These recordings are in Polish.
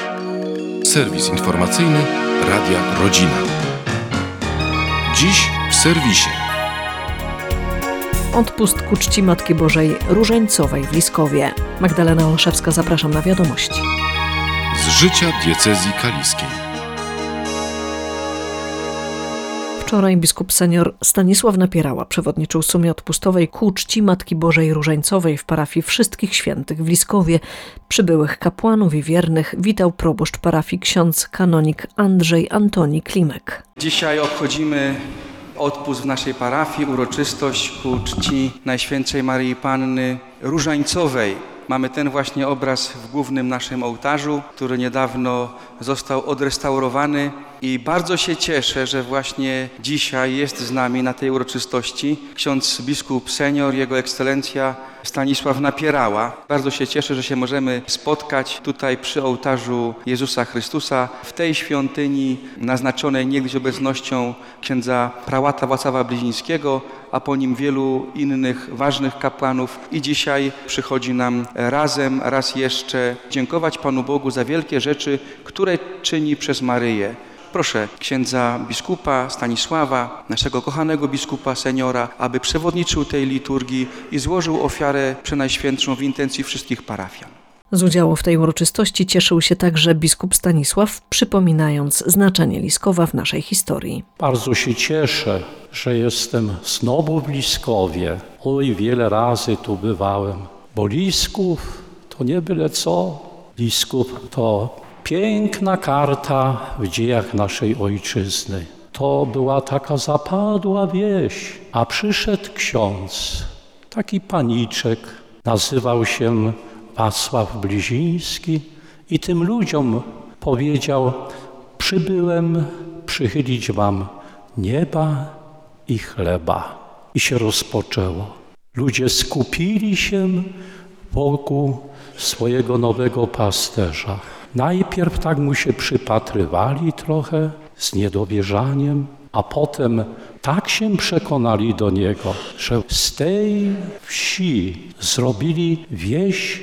Serwis informacyjny Radia Rodzina. Dziś w serwisie. Odpust ku czci Matki Bożej Różańcowej w Liskowie. Magdalena Olszewska, zapraszam na wiadomości. Z życia diecezji kaliskiej. Wczoraj biskup senior Stanisław Napierała przewodniczył sumie odpustowej ku czci Matki Bożej Różańcowej w parafii Wszystkich Świętych w Liskowie. Przybyłych kapłanów i wiernych witał proboszcz parafii ksiądz kanonik Andrzej Antoni Klimek. Dzisiaj obchodzimy odpust w naszej parafii, uroczystość ku czci Najświętszej Maryi Panny Różańcowej. Mamy ten właśnie obraz w głównym naszym ołtarzu, który niedawno został odrestaurowany i bardzo się cieszę, że właśnie dzisiaj jest z nami na tej uroczystości ksiądz biskup senior, jego ekscelencja Stanisław Napierała. Bardzo się cieszę, że się możemy spotkać tutaj przy ołtarzu Jezusa Chrystusa w tej świątyni naznaczonej niegdyś obecnością księdza prałata Wacława Blizińskiego, a po nim wielu innych ważnych kapłanów. I dzisiaj przychodzi nam razem, raz jeszcze dziękować Panu Bogu za wielkie rzeczy, które czyni przez Maryję. Proszę księdza biskupa Stanisława, naszego kochanego biskupa seniora, aby przewodniczył tej liturgii i złożył ofiarę przenajświętszą w intencji wszystkich parafian. Z udziału w tej uroczystości cieszył się także biskup Stanisław, przypominając znaczenie Liskowa w naszej historii. Bardzo się cieszę, że jestem znowu w Liskowie. Oj, wiele razy tu bywałem, bo Lisków to nie byle co. Lisków to piękna karta w dziejach naszej ojczyzny. To była taka zapadła wieś, a przyszedł ksiądz, taki paniczek, nazywał się Wacław Bliziński i tym ludziom powiedział: przybyłem przychylić wam nieba i chleba. I się rozpoczęło. Ludzie skupili się wokół swojego nowego pasterza. Najpierw tak mu się przypatrywali trochę z niedowierzaniem, a potem tak się przekonali do niego, że z tej wsi zrobili wieś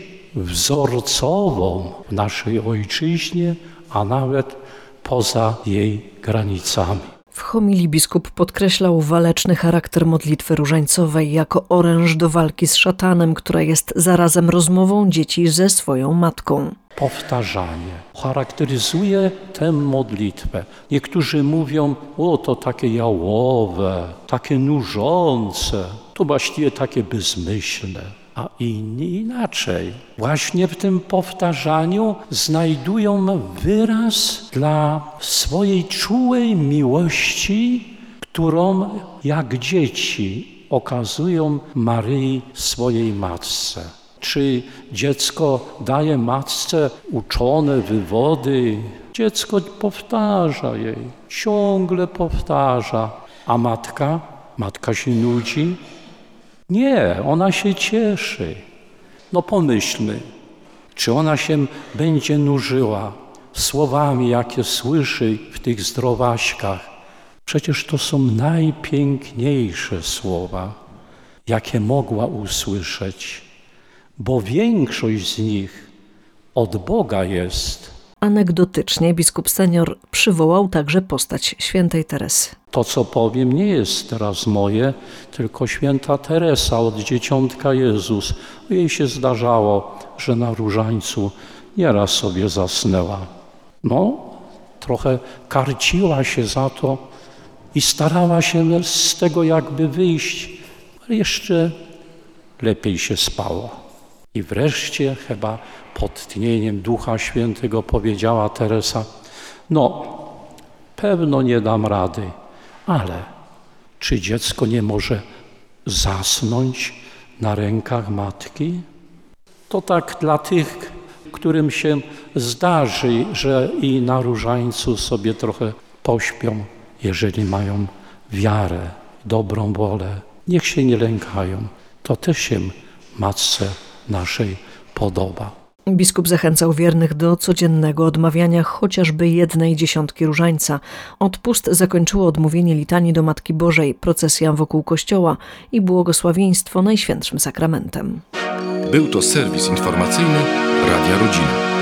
wzorcową w naszej ojczyźnie, a nawet poza jej granicami. W homilii biskup podkreślał waleczny charakter modlitwy różańcowej jako oręż do walki z szatanem, która jest zarazem rozmową dzieci ze swoją matką. Powtarzanie charakteryzuje tę modlitwę. Niektórzy mówią: o, to takie jałowe, takie nużące, to właściwie takie bezmyślne. A inni inaczej. Właśnie w tym powtarzaniu znajdują wyraz dla swojej czułej miłości, którą jak dzieci okazują Maryi swojej matce. Czy dziecko daje matce uczone wywody? Dziecko powtarza jej, ciągle powtarza. A matka się nudzi? Nie, ona się cieszy. No pomyślmy, czy ona się będzie nużyła słowami, jakie słyszy w tych zdrowaśkach. Przecież to są najpiękniejsze słowa, jakie mogła usłyszeć, bo większość z nich od Boga jest. Anegdotycznie biskup senior przywołał także postać świętej Teresy. To, co powiem, nie jest teraz moje, tylko święta Teresa od Dzieciątka Jezus. Jej się zdarzało, że na różańcu nieraz sobie zasnęła. No, trochę karciła się za to i starała się z tego jakby wyjść, ale jeszcze lepiej się spało. I wreszcie chyba pod tchnieniem Ducha Świętego powiedziała Teresa: no, pewno nie dam rady, ale czy dziecko nie może zasnąć na rękach matki? To tak dla tych, którym się zdarzy, że i na różańcu sobie trochę pośpią, jeżeli mają wiarę, dobrą wolę. Niech się nie lękają. To też się matce naszej podoba. Biskup zachęcał wiernych do codziennego odmawiania chociażby 1/10 różańca. Odpust zakończyło odmówienie litanii do Matki Bożej, procesja wokół kościoła i błogosławieństwo Najświętszym Sakramentem. Był to serwis informacyjny Radia Rodzina.